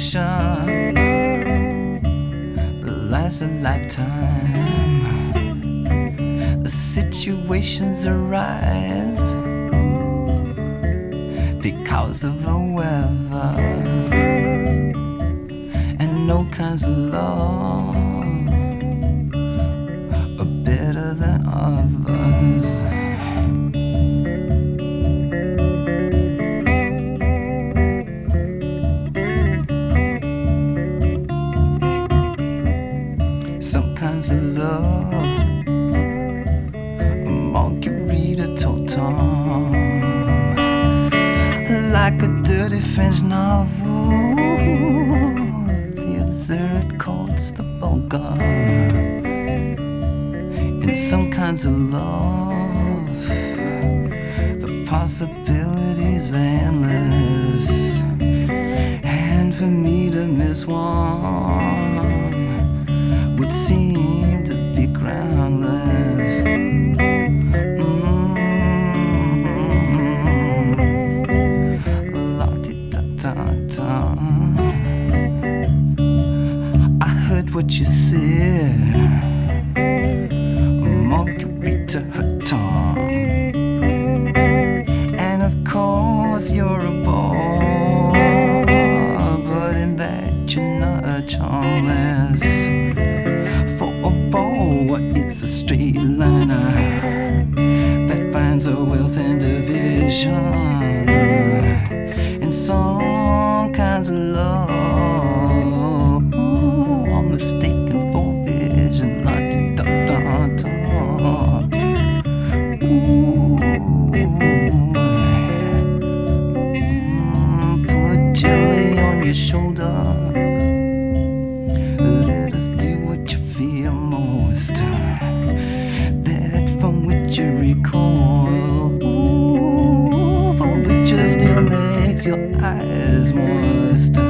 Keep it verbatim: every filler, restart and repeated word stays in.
affection lasts a lifetime. The situations arise because of the weather, and no kinds of love are better than others. Some kinds of love, a margarita total, like a dirty French novel. The absurd courts the vulgar. In some kinds of love, the possibilities endless, and for me to miss one would seem to be groundless. Mm-hmm. La-di-da-da-da. I heard what you said, margarita her tongue, and of course you're a bore, but in that you're not charmless. For a bore, it's a straight liner that finds a wealth and division. And some kinds of love are mistaken for vision. La-di-da-da-da. Ooh. Mm, put jelly on your shoulder. Let us do what you feel most, that from which you recoil, but which still makes your eyes moist.